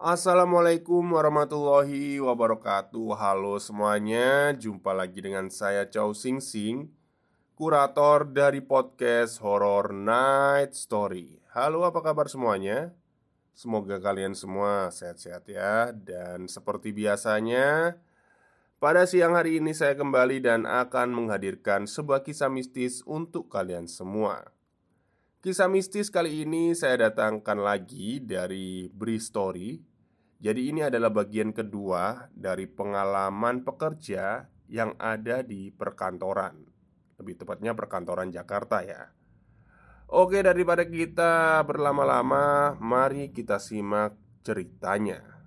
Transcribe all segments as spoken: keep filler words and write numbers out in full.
Assalamualaikum warahmatullahi wabarakatuh. Halo semuanya, jumpa lagi dengan saya Chow Sing Sing, kurator dari podcast Horror Night Story. Halo, apa kabar semuanya? Semoga kalian semua sehat-sehat ya. Dan seperti biasanya, pada siang hari ini saya kembali dan akan menghadirkan sebuah kisah mistis untuk kalian semua. Kisah mistis kali ini saya datangkan lagi dari Bri Story. Jadi ini adalah bagian kedua dari pengalaman pekerja yang ada di perkantoran. Lebih tepatnya perkantoran Jakarta ya. Oke, daripada kita berlama-lama, mari kita simak ceritanya.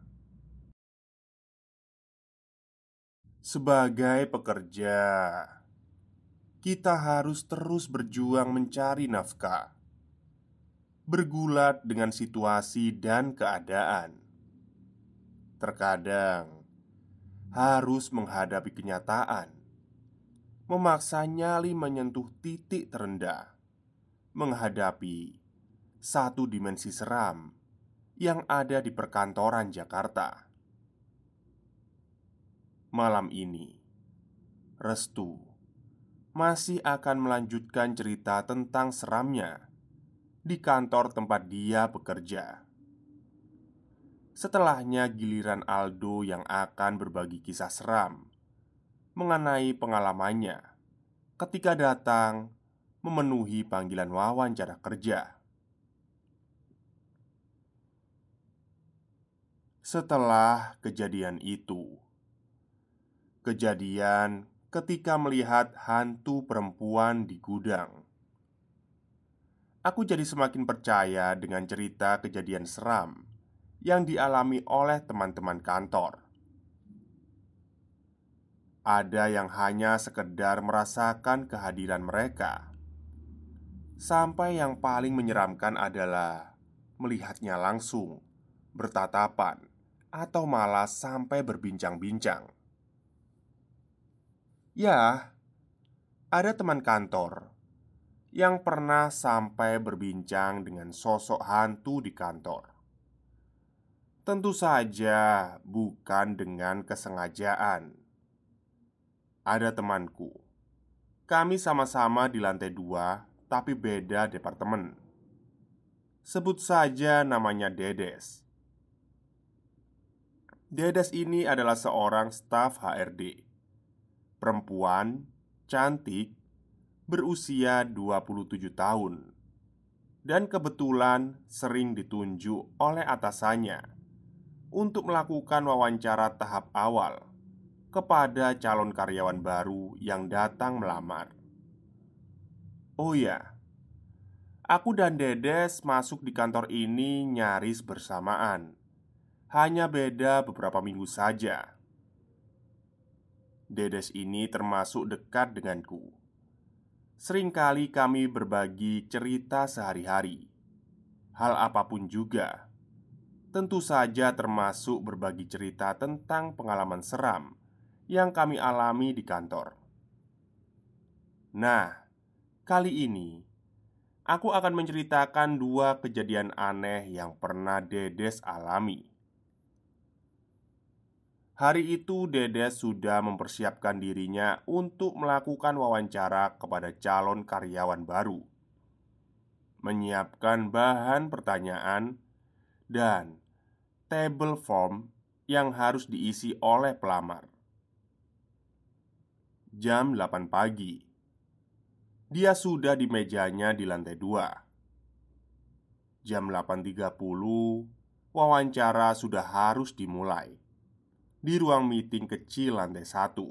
Sebagai pekerja, kita harus terus berjuang mencari nafkah, bergulat dengan situasi dan keadaan. Terkadang harus menghadapi kenyataan, memaksa nyali menyentuh titik terendah, menghadapi satu dimensi seram yang ada di perkantoran Jakarta. Malam ini, Restu masih akan melanjutkan cerita tentang seramnya di kantor tempat dia bekerja. Setelahnya giliran Aldo yang akan berbagi kisah seram mengenai pengalamannya ketika datang memenuhi panggilan wawancara kerja. Setelah kejadian itu, kejadian ketika melihat hantu perempuan di gudang, aku jadi semakin percaya dengan cerita kejadian seram yang dialami oleh teman-teman kantor. Ada yang hanya sekedar merasakan kehadiran mereka, sampai yang paling menyeramkan adalah melihatnya langsung, bertatapan, atau malah sampai berbincang-bincang. Ya, ada teman kantor yang pernah sampai berbincang dengan sosok hantu di kantor. Tentu saja bukan dengan kesengajaan. Ada temanku, kami sama-sama di lantai dua, tapi beda departemen. Sebut saja namanya Dedes. Dedes ini adalah seorang staf H R D, perempuan, cantik, berusia dua puluh tujuh tahun, dan kebetulan sering ditunjuk oleh atasannya untuk melakukan wawancara tahap awal kepada calon karyawan baru yang datang melamar. Oh ya, aku dan Dedes masuk di kantor ini nyaris bersamaan. Hanya beda beberapa minggu saja. Dedes ini termasuk dekat denganku. Seringkali kami berbagi cerita sehari-hari, hal apapun juga. Tentu saja termasuk berbagi cerita tentang pengalaman seram yang kami alami di kantor. Nah, kali ini aku akan menceritakan dua kejadian aneh yang pernah Dedes alami. Hari itu Dedes sudah mempersiapkan dirinya untuk melakukan wawancara kepada calon karyawan baru, menyiapkan bahan pertanyaan dan table form yang harus diisi oleh pelamar. Jam delapan pagi, dia sudah di mejanya di lantai dua. Jam delapan tiga puluh, wawancara sudah harus dimulai di ruang meeting kecil lantai satu.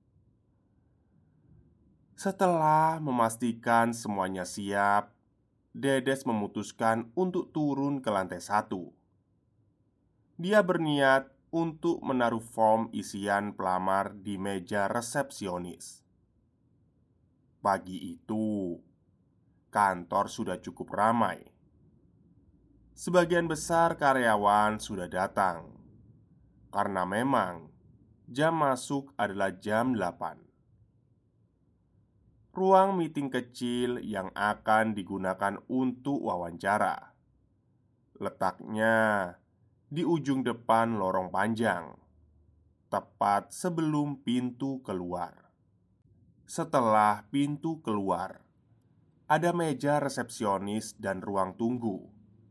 Setelah memastikan semuanya siap, Dedes memutuskan untuk turun ke lantai satu. Dia berniat untuk menaruh form isian pelamar di meja resepsionis. Pagi itu, kantor sudah cukup ramai. Sebagian besar karyawan sudah datang, karena memang jam masuk adalah jam delapan. Ruang meeting kecil yang akan digunakan untuk wawancara letaknya di ujung depan lorong panjang, tepat sebelum pintu keluar. Setelah pintu keluar, ada meja resepsionis dan ruang tunggu.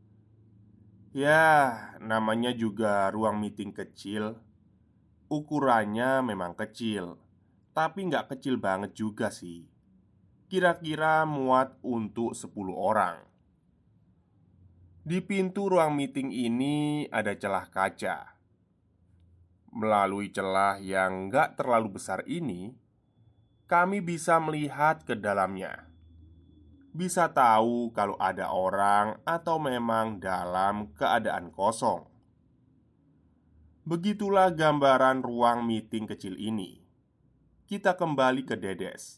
Ya, namanya juga ruang meeting kecil. Ukurannya memang kecil, tapi nggak kecil banget juga sih. Kira-kira muat untuk sepuluh orang. Di pintu ruang meeting ini ada celah kaca. Melalui celah yang nggak terlalu besar ini, kami bisa melihat ke dalamnya. Bisa tahu kalau ada orang atau memang dalam keadaan kosong. Begitulah gambaran ruang meeting kecil ini. Kita kembali ke Dedes.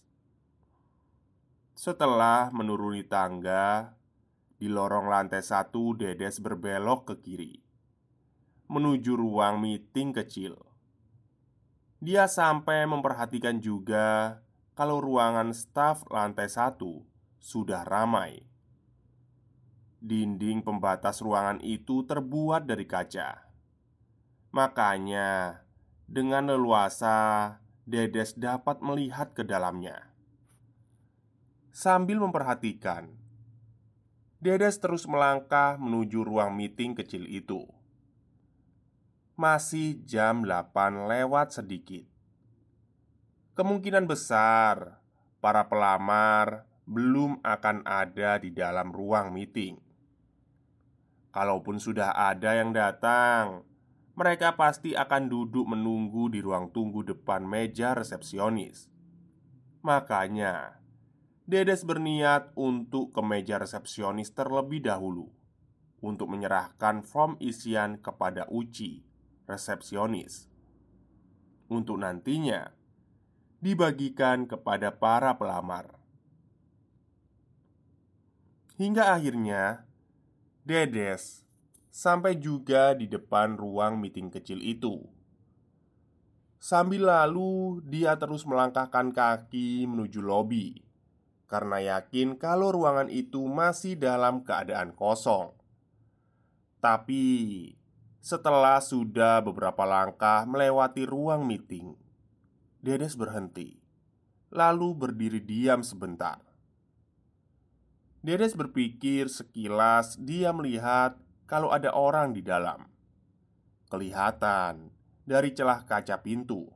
Setelah menuruni tangga, di lorong lantai satu Dedes berbelok ke kiri menuju ruang meeting kecil. Dia sampai memperhatikan juga kalau ruangan staf lantai satu sudah ramai. Dinding pembatas ruangan itu terbuat dari kaca. Makanya, dengan leluasa, Dedes dapat melihat ke dalamnya. Sambil memperhatikan, Dedes terus melangkah menuju ruang meeting kecil itu. Masih jam delapan lewat sedikit. Kemungkinan besar para pelamar belum akan ada di dalam ruang meeting. Kalaupun sudah ada yang datang, mereka pasti akan duduk menunggu di ruang tunggu depan meja resepsionis. Makanya, Dedes berniat untuk ke meja resepsionis terlebih dahulu untuk menyerahkan form isian kepada Uci, resepsionis, untuk nantinya dibagikan kepada para pelamar. Hingga akhirnya Dedes sampai juga di depan ruang meeting kecil itu. Sambil lalu, dia terus melangkahkan kaki menuju lobi karena yakin kalau ruangan itu masih dalam keadaan kosong. Tapi setelah sudah beberapa langkah melewati ruang meeting, Dedes berhenti, lalu berdiri diam sebentar. Dedes berpikir sekilas dia melihat kalau ada orang di dalam. Kelihatan dari celah kaca pintu.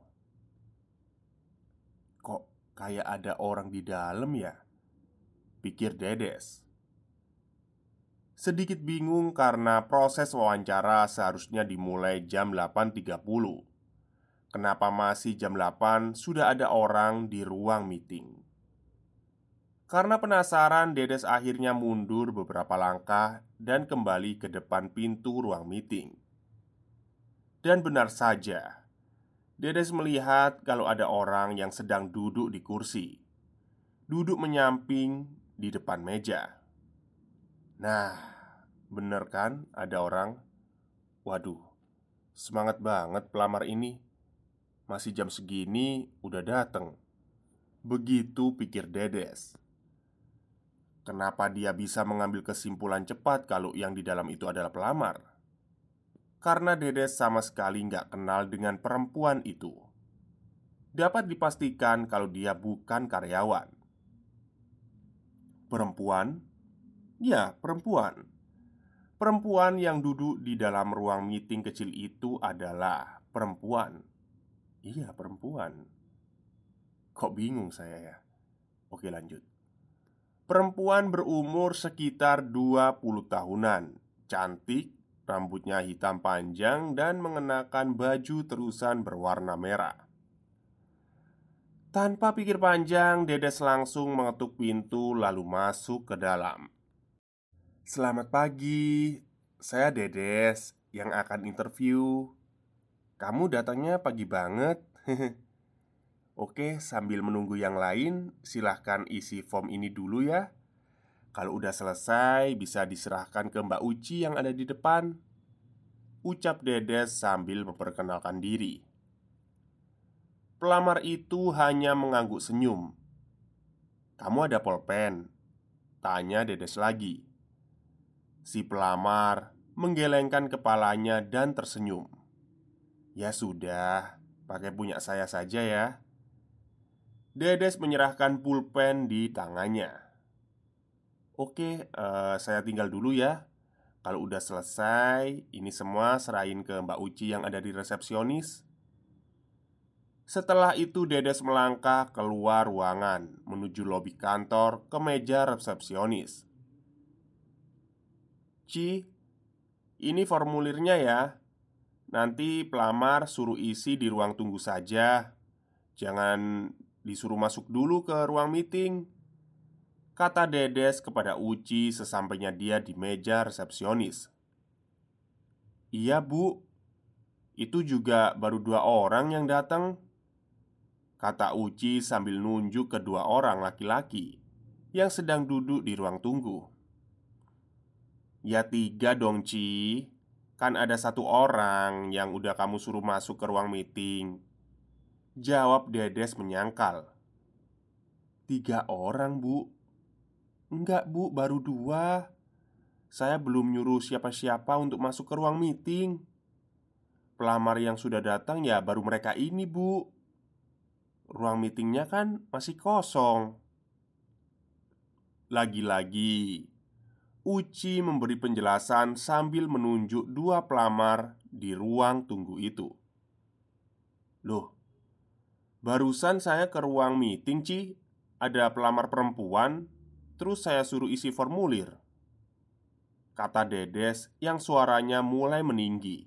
Kok kayak ada orang di dalam ya? Pikir Dedes. Sedikit bingung karena proses wawancara seharusnya dimulai jam delapan tiga puluh. Kenapa masih jam delapan sudah ada orang di ruang meeting? Karena penasaran, Dedes akhirnya mundur beberapa langkah dan kembali ke depan pintu ruang meeting. Dan benar saja, Dedes melihat kalau ada orang yang sedang duduk di kursi, duduk menyamping di depan meja. Nah, bener kan ada orang? Waduh, semangat banget pelamar ini. Masih jam segini udah dateng. Begitu pikir Dedes. Kenapa dia bisa mengambil kesimpulan cepat kalau yang di dalam itu adalah pelamar? Karena Dedes sama sekali nggak kenal dengan perempuan itu. Dapat dipastikan kalau dia bukan karyawan. Perempuan? Ya, perempuan. Perempuan yang duduk di dalam ruang meeting kecil itu adalah perempuan. Iya, perempuan. Kok bingung saya ya? Oke, lanjut. Perempuan berumur sekitar dua puluh tahunan. Cantik, rambutnya hitam panjang dan mengenakan baju terusan berwarna merah. Tanpa pikir panjang, Dedes langsung mengetuk pintu lalu masuk ke dalam. Selamat pagi, saya Dedes yang akan interview. Kamu datangnya pagi banget. Oke, sambil menunggu yang lain, silahkan isi form ini dulu ya. Kalau udah selesai, bisa diserahkan ke Mbak Uci yang ada di depan. Ucap Dedes sambil memperkenalkan diri. Pelamar itu hanya mengangguk senyum. Kamu ada pulpen? Tanya Dedes lagi. Si pelamar menggelengkan kepalanya dan tersenyum. "Ya sudah, pakai punya saya saja ya." Dedes menyerahkan pulpen di tangannya. "Oke, eh, saya tinggal dulu ya. Kalau udah selesai, ini semua serahin ke Mbak Uci yang ada di resepsionis." Setelah itu Dedes melangkah keluar ruangan menuju lobi kantor ke meja resepsionis. "Ci, ini formulirnya ya. Nanti pelamar suruh isi di ruang tunggu saja. Jangan disuruh masuk dulu ke ruang meeting," kata Dedes kepada Uci sesampainya dia di meja resepsionis. "Iya bu, itu juga baru dua orang yang datang," kata Uci sambil nunjuk ke dua orang laki-laki yang sedang duduk di ruang tunggu. "Ya tiga dong Ci. Kan ada satu orang yang udah kamu suruh masuk ke ruang meeting," jawab Dedes menyangkal. "Tiga orang bu?" "Enggak bu, baru dua. Saya belum nyuruh siapa-siapa untuk masuk ke ruang meeting. Pelamar yang sudah datang ya baru mereka ini bu. Ruang meetingnya kan masih kosong." Lagi-lagi Uci memberi penjelasan sambil menunjuk dua pelamar di ruang tunggu itu. "Loh, barusan saya ke ruang meeting Ci. Ada pelamar perempuan. Terus saya suruh isi formulir," kata Dedes yang suaranya mulai meninggi.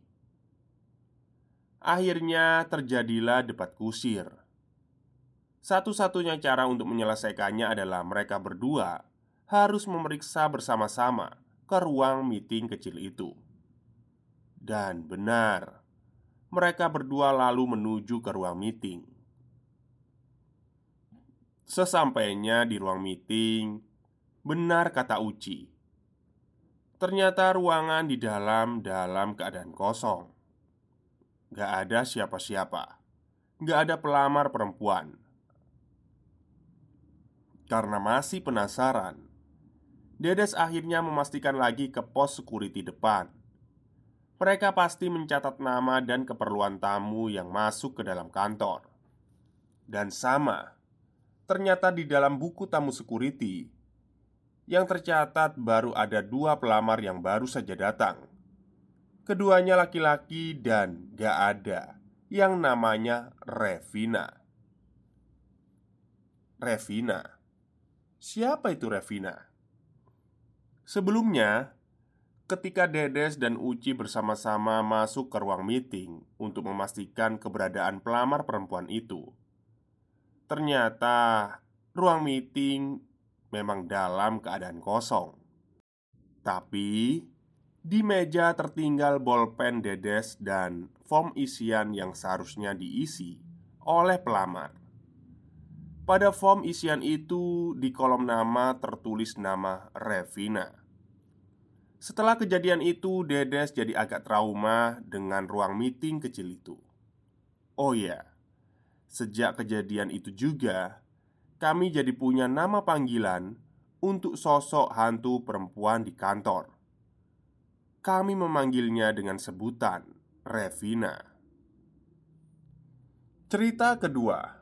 Akhirnya terjadilah debat kusir. Satu-satunya cara untuk menyelesaikannya adalah mereka berdua harus memeriksa bersama-sama ke ruang meeting kecil itu. Dan benar, mereka berdua lalu menuju ke ruang meeting. Sesampainya di ruang meeting, benar kata Uci, ternyata ruangan di dalam dalam keadaan kosong. Gak ada siapa-siapa. Gak ada pelamar perempuan. Karena masih penasaran, Dedes akhirnya memastikan lagi ke pos security depan. Mereka pasti mencatat nama dan keperluan tamu yang masuk ke dalam kantor. Dan sama, ternyata di dalam buku tamu security yang tercatat baru ada dua pelamar yang baru saja datang. Keduanya laki-laki dan gak ada yang namanya Revina. Revina? Siapa itu Revina? Sebelumnya, ketika Dedes dan Uci bersama-sama masuk ke ruang meeting untuk memastikan keberadaan pelamar perempuan itu, ternyata ruang meeting memang dalam keadaan kosong. Tapi di meja tertinggal bolpen Dedes dan form isian yang seharusnya diisi oleh pelamar. Pada form isian itu di kolom nama tertulis nama Revina. Setelah kejadian itu, Dedes jadi agak trauma dengan ruang meeting kecil itu. Oh ya, sejak kejadian itu juga kami jadi punya nama panggilan untuk sosok hantu perempuan di kantor. Kami memanggilnya dengan sebutan Revina. Cerita kedua.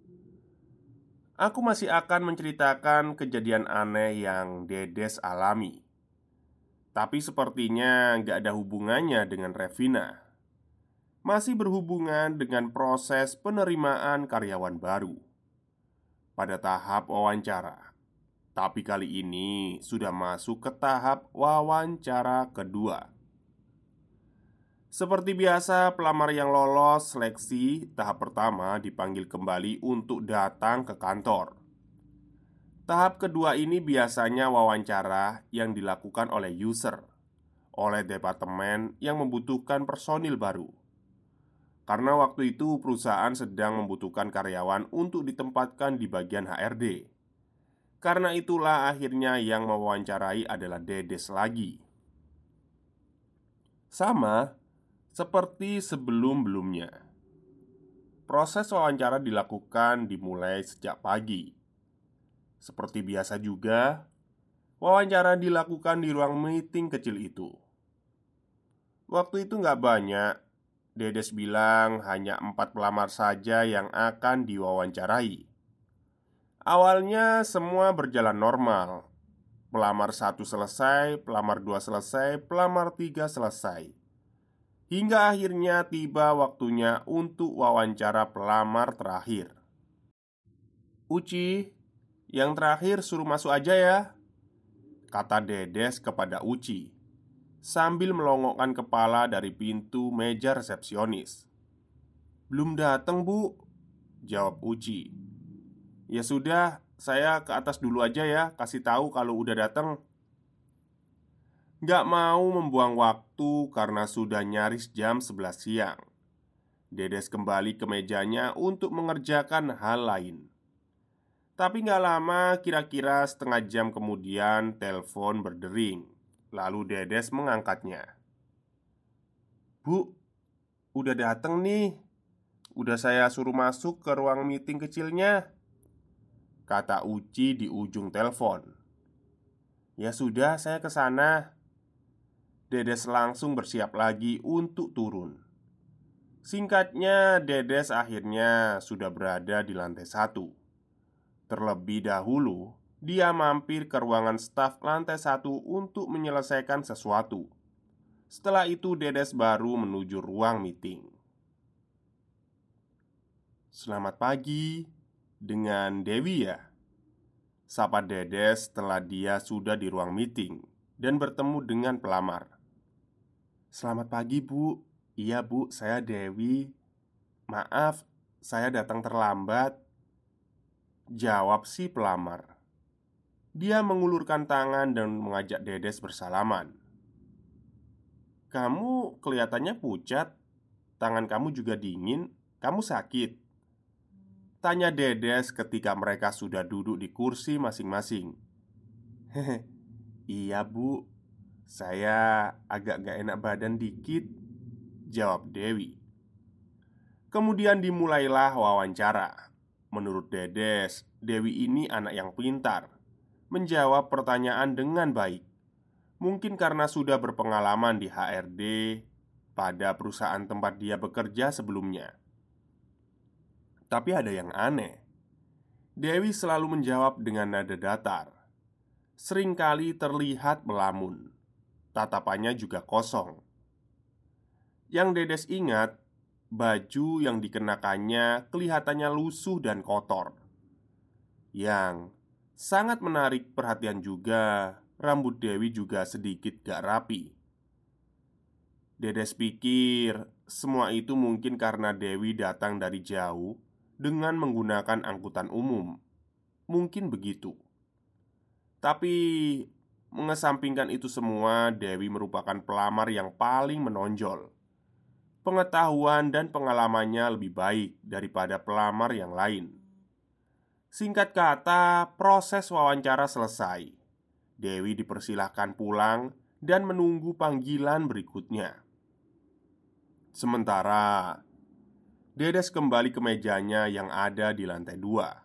Aku masih akan menceritakan kejadian aneh yang Dedes alami. Tapi sepertinya gak ada hubungannya dengan Revina. Masih berhubungan dengan proses penerimaan karyawan baru pada tahap wawancara. Tapi kali ini sudah masuk ke tahap wawancara kedua. Seperti biasa, pelamar yang lolos seleksi tahap pertama dipanggil kembali untuk datang ke kantor. Tahap kedua ini biasanya wawancara yang dilakukan oleh user, oleh departemen yang membutuhkan personil baru. Karena waktu itu perusahaan sedang membutuhkan karyawan untuk ditempatkan di bagian H R D. Karena itulah akhirnya yang mewawancarai adalah Dedes lagi. Sama seperti sebelum-belumnya, proses wawancara dilakukan dimulai sejak pagi. Seperti biasa juga, wawancara dilakukan di ruang meeting kecil itu. Waktu itu nggak banyak. Dedes bilang hanya empat pelamar saja yang akan diwawancarai. Awalnya semua berjalan normal. Pelamar satu selesai, pelamar dua selesai, pelamar tiga selesai. Hingga akhirnya tiba waktunya untuk wawancara pelamar terakhir. "Uci, yang terakhir suruh masuk aja ya," kata Dedes kepada Uci sambil melongokkan kepala dari pintu meja resepsionis. "Belum datang, Bu," jawab Uci. "Ya sudah, saya ke atas dulu aja ya, kasih tahu kalau udah datang." Gak mau membuang waktu karena sudah nyaris jam sebelas siang. Dedes kembali ke mejanya untuk mengerjakan hal lain. Tapi gak lama, kira-kira setengah jam kemudian telepon berdering. Lalu Dedes mengangkatnya. "Bu, udah dateng nih. Udah saya suruh masuk ke ruang meeting kecilnya," kata Uci di ujung telepon. "Ya sudah, saya ke sana." Dedes langsung bersiap lagi untuk turun. Singkatnya, Dedes akhirnya sudah berada di lantai satu. Terlebih dahulu, dia mampir ke ruangan staf lantai satu untuk menyelesaikan sesuatu. Setelah itu, Dedes baru menuju ruang meeting. "Selamat pagi, dengan Dewi ya?" sapa Dedes setelah dia sudah di ruang meeting dan bertemu dengan pelamar. "Selamat pagi, Bu. Iya, Bu, saya Dewi. Maaf, saya datang terlambat," jawab si pelamar. Dia mengulurkan tangan dan mengajak Dedes bersalaman. "Kamu kelihatannya pucat. Tangan kamu juga dingin. Kamu sakit?" tanya Dedes ketika mereka sudah duduk di kursi masing-masing. "Hehe, iya, Bu. Saya agak gak enak badan dikit," jawab Dewi. Kemudian dimulailah wawancara. Menurut Dedes, Dewi ini anak yang pintar, menjawab pertanyaan dengan baik. Mungkin karena sudah berpengalaman di H R D pada perusahaan tempat dia bekerja sebelumnya. Tapi ada yang aneh. Dewi selalu menjawab dengan nada datar. Seringkali terlihat melamun. Tatapannya juga kosong. Yang Dedes ingat, baju yang dikenakannya kelihatannya lusuh dan kotor. Yang sangat menarik perhatian juga, rambut Dewi juga sedikit gak rapi. Dedes pikir semua itu mungkin karena Dewi datang dari jauh dengan menggunakan angkutan umum. Mungkin begitu. Tapi mengesampingkan itu semua, Dewi merupakan pelamar yang paling menonjol. Pengetahuan dan pengalamannya lebih baik daripada pelamar yang lain. Singkat kata, proses wawancara selesai. Dewi dipersilahkan pulang dan menunggu panggilan berikutnya. Sementara Dedes kembali ke mejanya yang ada di lantai dua.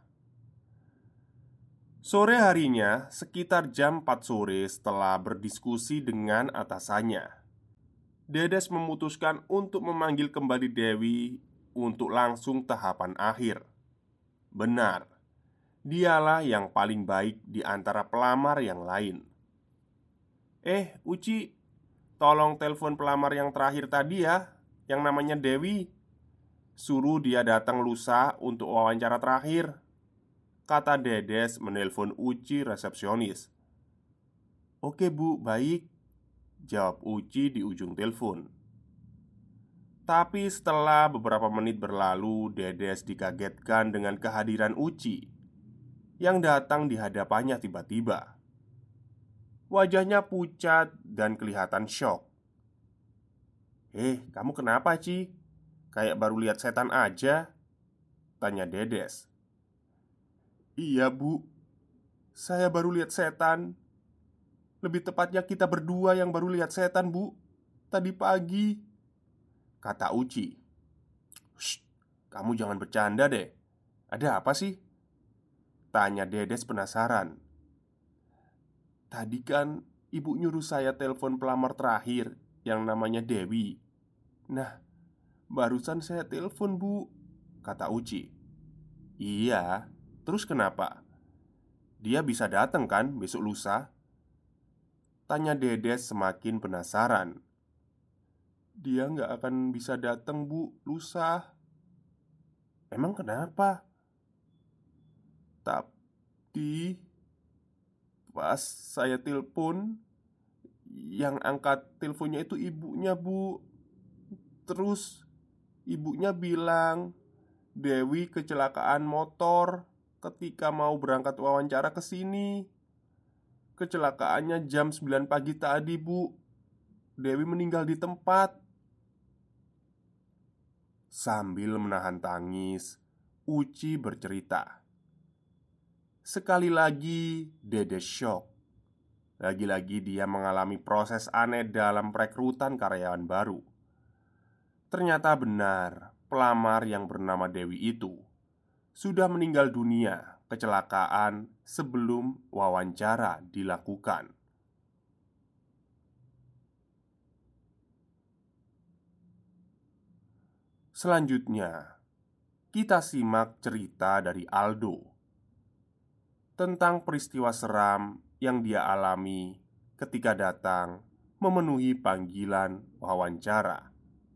Sore harinya, sekitar jam empat sore, setelah berdiskusi dengan atasannya, Dedes memutuskan untuk memanggil kembali Dewi untuk langsung tahapan akhir. Benar, dialah yang paling baik di antara pelamar yang lain. "Eh, Uci, tolong telepon pelamar yang terakhir tadi ya, yang namanya Dewi. Suruh dia datang lusa untuk wawancara terakhir," kata Dedes menelpon Uci resepsionis. "Oke, Bu, baik," jawab Uci di ujung telepon. Tapi setelah beberapa menit berlalu, Dedes dikagetkan dengan kehadiran Uci yang datang di hadapannya tiba-tiba. Wajahnya pucat dan kelihatan syok. "Eh, kamu kenapa, Ci? Kayak baru lihat setan aja," tanya Dedes. "Iya, Bu. Saya baru lihat setan. Lebih tepatnya kita berdua yang baru lihat setan, Bu. Tadi pagi," kata Uci. "Shh, kamu jangan bercanda deh. Ada apa sih?" tanya Dedes penasaran. "Tadi kan ibu nyuruh saya telepon pelamar terakhir yang namanya Dewi. Nah, barusan saya telepon, Bu," kata Uci. "Iya, terus kenapa? Dia bisa datang kan besok lusa?" tanya Dedes semakin penasaran. "Dia nggak akan bisa datang, Bu, lusa." "Emang kenapa?" "Tapi pas saya telepon, yang angkat teleponnya itu ibunya, Bu. Terus ibunya bilang Dewi kecelakaan motor ketika mau berangkat wawancara ke sini. Kecelakaannya jam sembilan pagi tadi, Bu. Dewi meninggal di tempat." Sambil menahan tangis, Uci bercerita. Sekali lagi Dede shock. Lagi-lagi dia mengalami proses aneh dalam perekrutan karyawan baru. Ternyata benar, pelamar yang bernama Dewi itu sudah meninggal dunia kecelakaan sebelum wawancara dilakukan. Selanjutnya, kita simak cerita dari Aldo tentang peristiwa seram yang dia alami ketika datang memenuhi panggilan wawancara.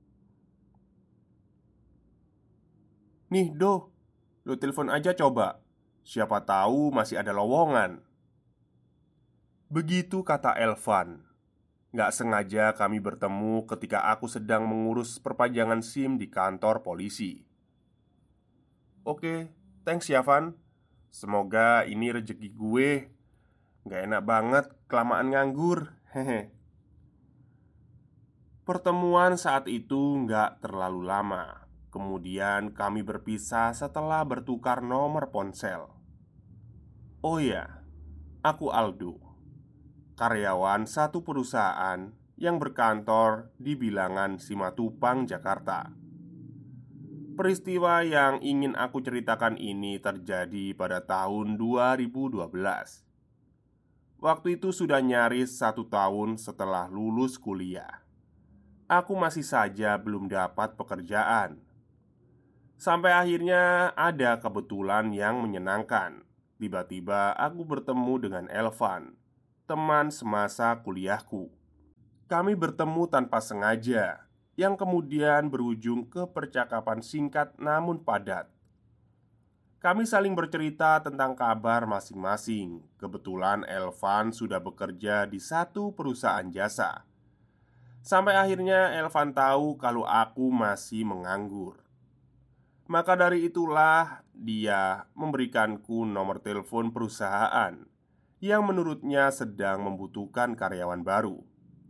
"Nih, Do, lo telepon aja coba. Siapa tahu masih ada lowongan." Begitu kata Elvan. Gak sengaja kami bertemu ketika aku sedang mengurus perpanjangan SIM di kantor polisi. "Oke, thanks ya, Van. Semoga ini rezeki gue. Gak enak banget kelamaan nganggur." Hehe. Pertemuan saat itu gak terlalu lama. Kemudian kami berpisah setelah bertukar nomor ponsel. Oh ya, aku Aldo, karyawan satu perusahaan yang berkantor di bilangan Simatupang, Jakarta. Peristiwa yang ingin aku ceritakan ini terjadi pada tahun dua ribu dua belas. Waktu itu sudah nyaris satu tahun setelah lulus kuliah. Aku masih saja belum dapat pekerjaan. Sampai akhirnya ada kebetulan yang menyenangkan. Tiba-tiba aku bertemu dengan Elvan, teman semasa kuliahku. Kami bertemu tanpa sengaja, yang kemudian berujung ke percakapan singkat namun padat. Kami saling bercerita tentang kabar masing-masing. Kebetulan Elvan sudah bekerja di satu perusahaan jasa. Sampai akhirnya Elvan tahu kalau aku masih menganggur. Maka dari itulah dia memberikanku nomor telepon perusahaan yang menurutnya sedang membutuhkan karyawan baru.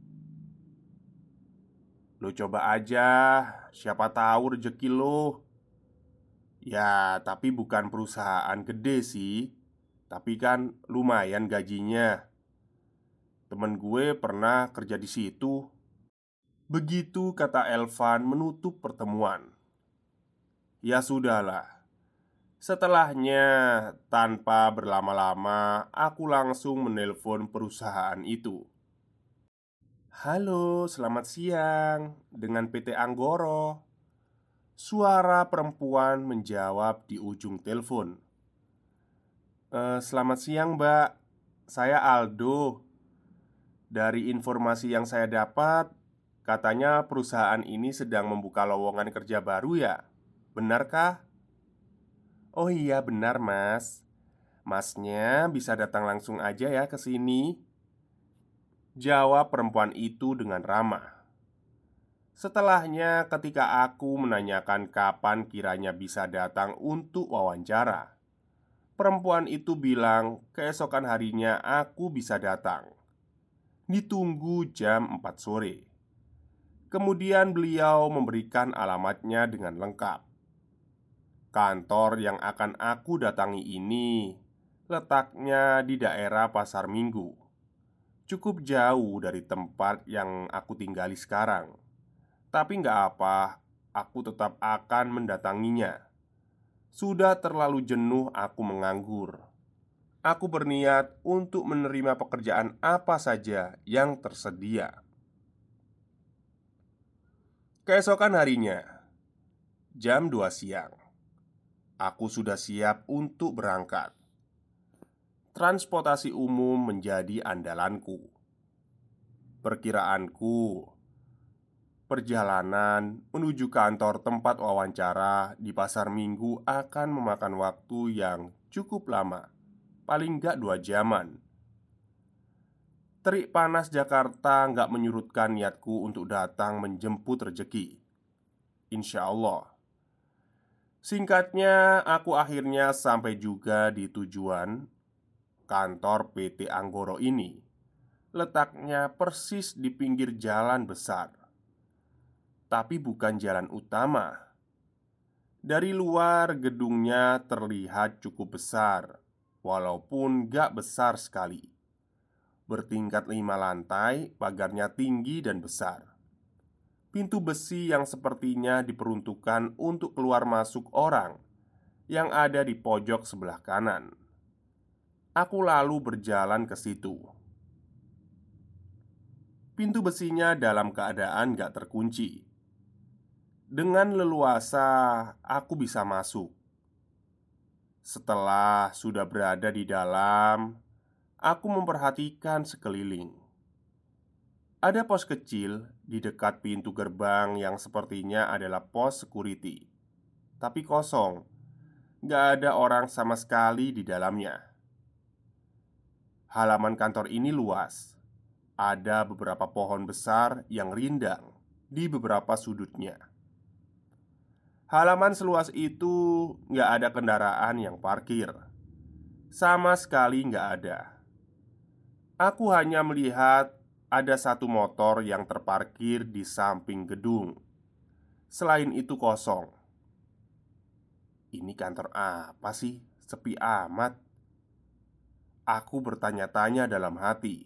"Lo coba aja, siapa tahu rezeki lo." "Ya, tapi bukan perusahaan gede sih. Tapi kan lumayan gajinya. Temen gue pernah kerja di situ." Begitu kata Elvan menutup pertemuan. Ya sudahlah. Setelahnya, tanpa berlama-lama, aku langsung menelpon perusahaan itu. "Halo, selamat siang. Dengan P T Anggoro." Suara perempuan menjawab di ujung telepon. "E, Selamat siang, Mbak. Saya Aldo. Dari informasi yang saya dapat, katanya perusahaan ini sedang membuka lowongan kerja baru ya? Benarkah?" "Oh iya benar, Mas. Masnya bisa datang langsung aja ya ke sini," jawab perempuan itu dengan ramah. Setelahnya, ketika aku menanyakan kapan kiranya bisa datang untuk wawancara, perempuan itu bilang keesokan harinya aku bisa datang. Ditunggu jam empat sore. Kemudian beliau memberikan alamatnya dengan lengkap. Kantor yang akan aku datangi ini letaknya di daerah Pasar Minggu, cukup jauh dari tempat yang aku tinggali sekarang. Tapi nggak apa, aku tetap akan mendatanginya. Sudah terlalu jenuh aku menganggur. Aku berniat untuk menerima pekerjaan apa saja yang tersedia. Keesokan harinya, jam dua siang, aku sudah siap untuk berangkat. Transportasi umum menjadi andalanku. Perkiraanku, perjalanan menuju kantor tempat wawancara di pasar Minggu akan memakan waktu yang cukup lama, paling nggak dua jaman. Terik panas Jakarta nggak menyurutkan niatku untuk datang menjemput rejeki. Insya Allah. Singkatnya, aku akhirnya sampai juga di tujuan. Kantor P T Anggoro ini letaknya persis di pinggir jalan besar, tapi bukan jalan utama. Dari luar gedungnya terlihat cukup besar, walaupun gak besar sekali. Bertingkat lima lantai, pagarnya tinggi dan besar. Pintu besi yang sepertinya diperuntukkan untuk keluar masuk orang yang ada di pojok sebelah kanan. Aku lalu berjalan ke situ. Pintu besinya dalam keadaan gak terkunci. Dengan leluasa aku bisa masuk. Setelah sudah berada di dalam, aku memperhatikan sekeliling. Ada pos kecil di dekat pintu gerbang yang sepertinya adalah pos security, tapi kosong. Gak ada orang sama sekali di dalamnya. Halaman kantor ini luas. Ada beberapa pohon besar yang rindang di beberapa sudutnya. Halaman seluas itu gak ada kendaraan yang parkir. Sama sekali gak ada. Aku hanya melihat ada satu motor yang terparkir di samping gedung. Selain itu kosong. Ini kantor apa sih? Sepi amat. Aku bertanya-tanya dalam hati.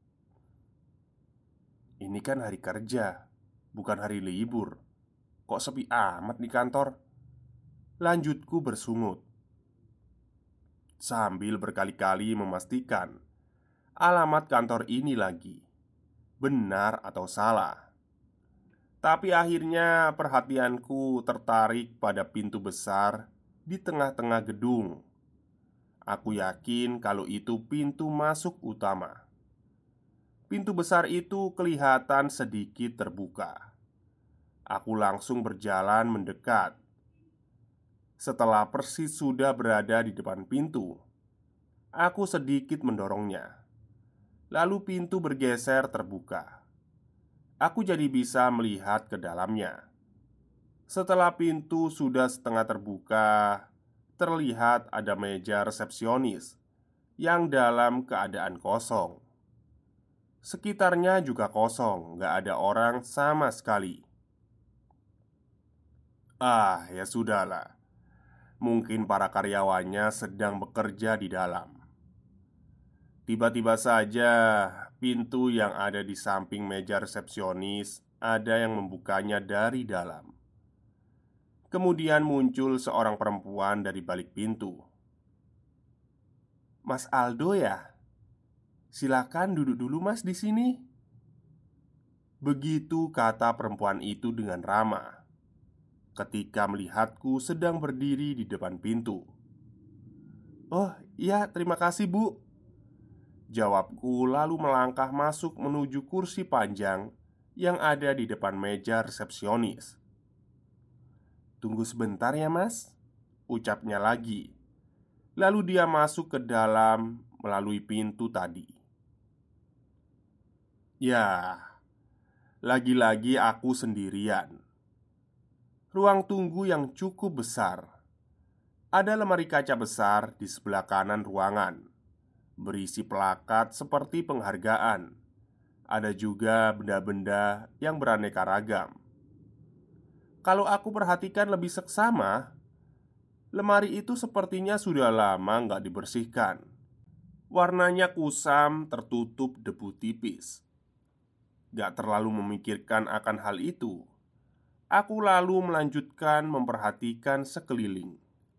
Ini kan hari kerja, bukan hari libur. Kok sepi amat di kantor? Lanjutku bersungut sambil berkali-kali memastikan alamat kantor ini lagi benar atau salah. Tapi akhirnya perhatianku tertarik pada pintu besar di tengah-tengah gedung. Aku yakin kalau itu pintu masuk utama. Pintu besar itu kelihatan sedikit terbuka. Aku langsung berjalan mendekat. Setelah persis sudah berada di depan pintu, aku sedikit mendorongnya. Lalu pintu bergeser terbuka. Aku jadi bisa melihat ke dalamnya. Setelah pintu sudah setengah terbuka, terlihat ada meja resepsionis yang dalam keadaan kosong. Sekitarnya juga kosong, gak ada orang sama sekali. Ah, ya sudahlah. Mungkin para karyawannya sedang bekerja di dalam. Tiba-tiba saja pintu yang ada di samping meja resepsionis ada yang membukanya dari dalam. Kemudian muncul seorang perempuan dari balik pintu. "Mas Aldo ya? Silakan duduk dulu mas di sini." Begitu kata perempuan itu dengan ramah ketika melihatku sedang berdiri di depan pintu. "Oh iya, terima kasih bu," jawabku lalu melangkah masuk menuju kursi panjang yang ada di depan meja resepsionis. "Tunggu sebentar ya mas," ucapnya lagi. Lalu dia masuk ke dalam melalui pintu tadi. Ya, lagi-lagi aku sendirian. Ruang tunggu yang cukup besar. Ada lemari kaca besar di sebelah kanan ruangan, berisi plakat seperti penghargaan. Ada juga benda-benda yang beraneka ragam. Kalau aku perhatikan lebih seksama, lemari itu sepertinya sudah lama nggak dibersihkan. Warnanya kusam, tertutup debu tipis. Gak terlalu memikirkan akan hal itu, aku lalu melanjutkan memperhatikan sekeliling.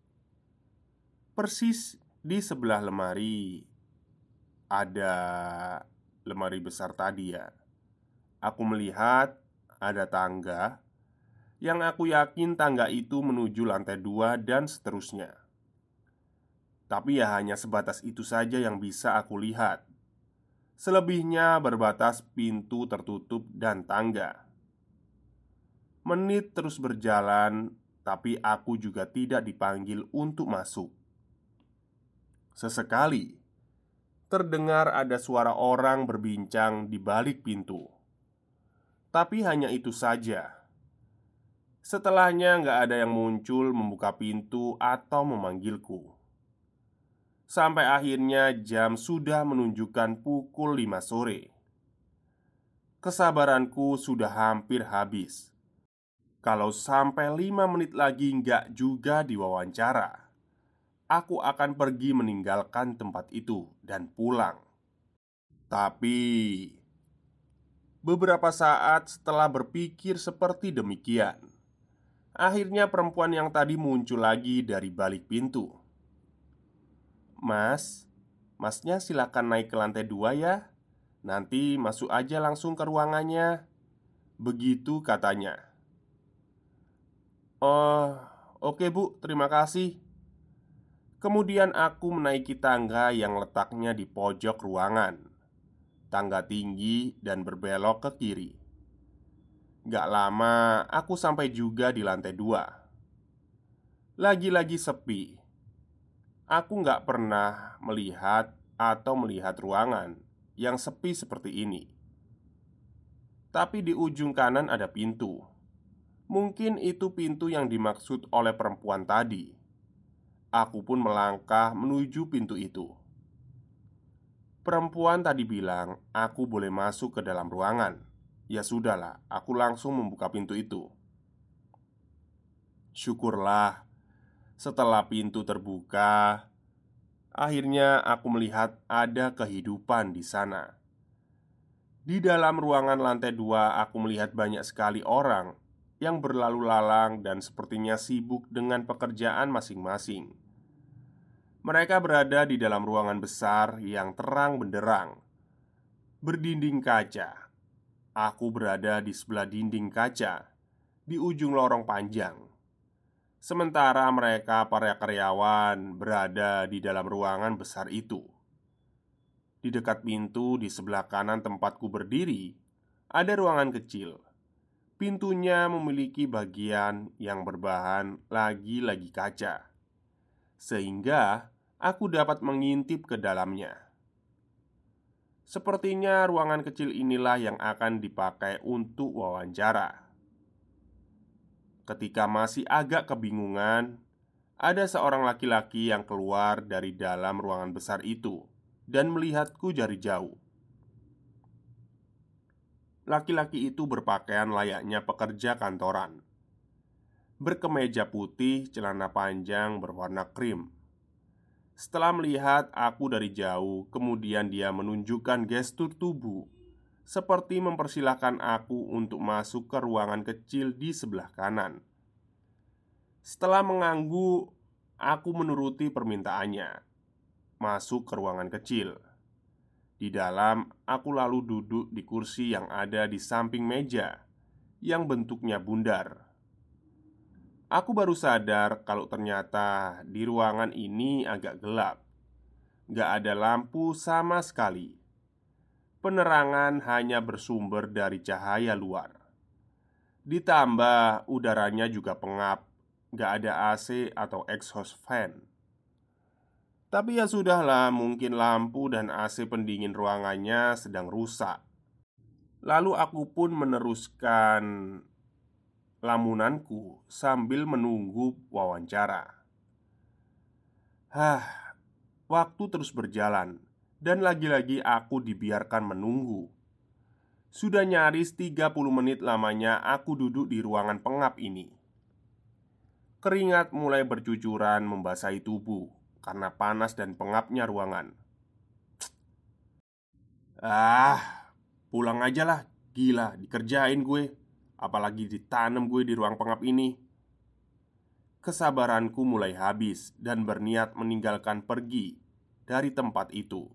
Persis di sebelah lemari ada lemari besar tadi ya. Aku melihat ada tangga yang aku yakin tangga itu menuju lantai dua dan seterusnya. Tapi ya hanya sebatas itu saja yang bisa aku lihat. Selebihnya berbatas pintu tertutup dan tangga. Menit terus berjalan, tapi aku juga tidak dipanggil untuk masuk. Sesekali terdengar ada suara orang berbincang di balik pintu. Tapi hanya itu saja. Setelahnya nggak ada yang muncul membuka pintu atau memanggilku. Sampai akhirnya jam sudah menunjukkan pukul lima sore. Kesabaranku sudah hampir habis. Kalau sampai lima menit lagi nggak juga diwawancara, aku akan pergi meninggalkan tempat itu dan pulang. Tapi beberapa saat setelah berpikir seperti demikian, akhirnya perempuan yang tadi muncul lagi dari balik pintu. "Mas, masnya silakan naik ke lantai dua ya. Nanti masuk aja langsung ke ruangannya." Begitu katanya. "Oh, oke bu, terima kasih." Kemudian aku menaiki tangga yang letaknya di pojok ruangan. Tangga tinggi dan berbelok ke kiri. Gak lama aku sampai juga di lantai dua. Lagi-lagi sepi. Aku gak pernah melihat atau melihat ruangan yang sepi seperti ini. Tapi di ujung kanan ada pintu. Mungkin itu pintu yang dimaksud oleh perempuan tadi. Aku pun melangkah menuju pintu itu. Perempuan tadi bilang aku boleh masuk ke dalam ruangan. Ya sudahlah, aku langsung membuka pintu itu. Syukurlah, setelah pintu terbuka, akhirnya aku melihat ada kehidupan di sana. Di dalam ruangan lantai dua, aku melihat banyak sekali orang yang berlalu lalang dan sepertinya sibuk dengan pekerjaan masing-masing. Mereka berada di dalam ruangan besar yang terang benderang, berdinding kaca. Aku berada di sebelah dinding kaca, di ujung lorong panjang. Sementara mereka, para karyawan, berada di dalam ruangan besar itu. Di dekat pintu di sebelah kanan tempatku berdiri, ada ruangan kecil. Pintunya memiliki bagian yang berbahan lagi-lagi kaca, sehingga aku dapat mengintip ke dalamnya. Sepertinya ruangan kecil inilah yang akan dipakai untuk wawancara. Ketika masih agak kebingungan, ada seorang laki-laki yang keluar dari dalam ruangan besar itu dan melihatku dari jauh. Laki-laki itu berpakaian layaknya pekerja kantoran, berkemeja putih, celana panjang berwarna krim. Setelah melihat aku dari jauh, kemudian dia menunjukkan gestur tubuh seperti mempersilahkan aku untuk masuk ke ruangan kecil di sebelah kanan. Setelah mengangguk, aku menuruti permintaannya, masuk ke ruangan kecil. Di dalam, aku lalu duduk di kursi yang ada di samping meja yang bentuknya bundar. Aku baru sadar kalau ternyata di ruangan ini agak gelap. Gak ada lampu sama sekali. Penerangan hanya bersumber dari cahaya luar. Ditambah udaranya juga pengap. Gak ada A C atau exhaust fan. Tapi ya sudahlah, mungkin lampu dan A C pendingin ruangannya sedang rusak. Lalu aku pun meneruskan lamunanku sambil menunggu wawancara. Hah, waktu terus berjalan. Dan lagi-lagi aku dibiarkan menunggu. Sudah nyaris tiga puluh menit lamanya aku duduk di ruangan pengap ini. Keringat mulai bercucuran membasahi tubuh karena panas dan pengapnya ruangan. Ah, pulang aja lah. Gila, dikerjain gue. Apalagi ditanam gue di ruang pengap ini. Kesabaranku mulai habis dan berniat meninggalkan pergi dari tempat itu.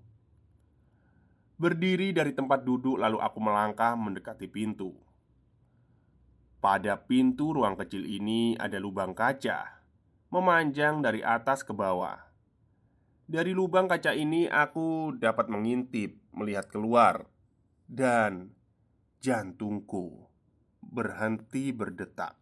Berdiri dari tempat duduk, lalu aku melangkah mendekati pintu. Pada pintu ruang kecil ini ada lubang kaca memanjang dari atas ke bawah. Dari lubang kaca ini aku dapat mengintip, melihat keluar, dan jantungku berhenti berdetak.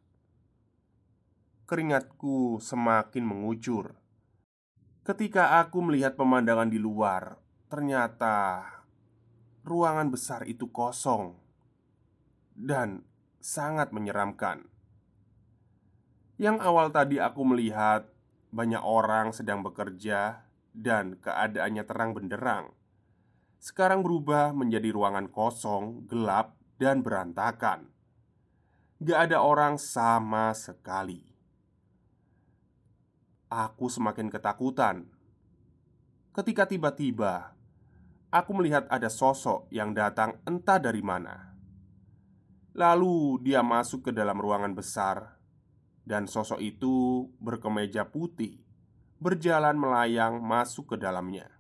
Keringatku semakin mengucur ketika aku melihat pemandangan di luar. Ternyata ruangan besar itu kosong dan sangat menyeramkan. Yang awal tadi aku melihat banyak orang sedang bekerja dan keadaannya terang benderang, sekarang berubah menjadi ruangan kosong, gelap, dan berantakan. Gak ada orang sama sekali. Aku semakin ketakutan ketika tiba-tiba aku melihat ada sosok yang datang entah dari mana. Lalu dia masuk ke dalam ruangan besar, dan sosok itu berkemeja putih berjalan melayang masuk ke dalamnya.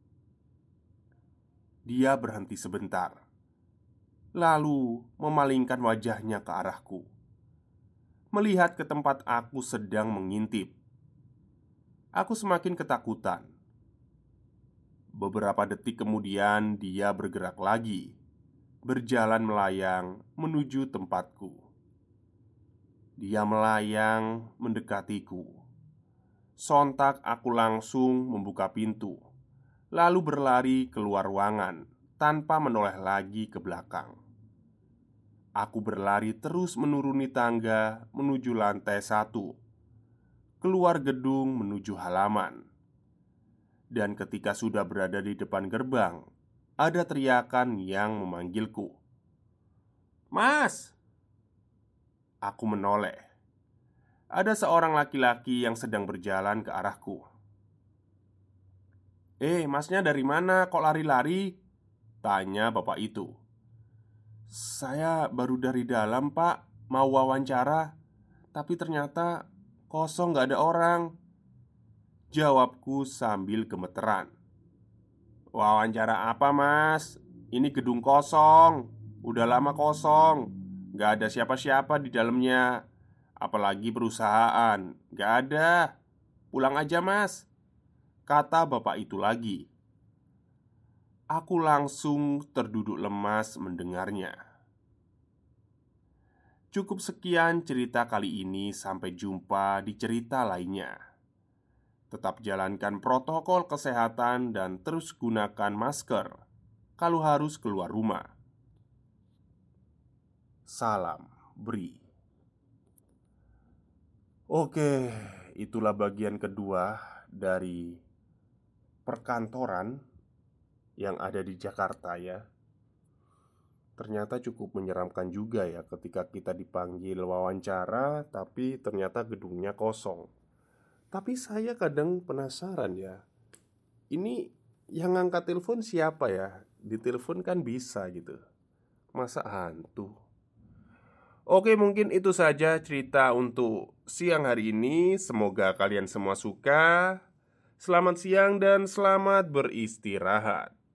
Dia berhenti sebentar, lalu memalingkan wajahnya ke arahku, melihat ke tempat aku sedang mengintip. Aku semakin ketakutan. Beberapa detik kemudian dia bergerak lagi, berjalan melayang menuju tempatku. Dia melayang mendekatiku. Sontak aku langsung membuka pintu, lalu berlari keluar ruangan tanpa menoleh lagi ke belakang. Aku berlari terus menuruni tangga menuju lantai satu, keluar gedung menuju halaman. Dan ketika sudah berada di depan gerbang, ada teriakan yang memanggilku. "Mas!" Aku menoleh. Ada seorang laki-laki yang sedang berjalan ke arahku. "Eh, masnya dari mana? Kok lari-lari?" tanya bapak itu. "Saya baru dari dalam, pak. Mau wawancara, tapi ternyata kosong, gak ada orang," jawabku sambil gemeteran. "Wawancara apa, mas? Ini gedung kosong. Udah lama kosong. Gak ada siapa-siapa di dalamnya. Apalagi perusahaan. Gak ada. Pulang aja, mas," kata bapak itu lagi. Aku langsung terduduk lemas mendengarnya. Cukup sekian cerita kali ini. Sampai jumpa di cerita lainnya. Tetap jalankan protokol kesehatan dan terus gunakan masker kalau harus keluar rumah. Salam Bri. Oke, itulah bagian kedua dari perkantoran yang ada di Jakarta ya. Ternyata cukup menyeramkan juga ya ketika kita dipanggil wawancara, tapi ternyata gedungnya kosong. Tapi saya kadang penasaran ya, ini yang ngangkat telepon siapa ya? Ditelepon kan bisa gitu, masa hantu? Oke, mungkin itu saja cerita untuk siang hari ini. Semoga kalian semua suka. Selamat siang dan selamat beristirahat.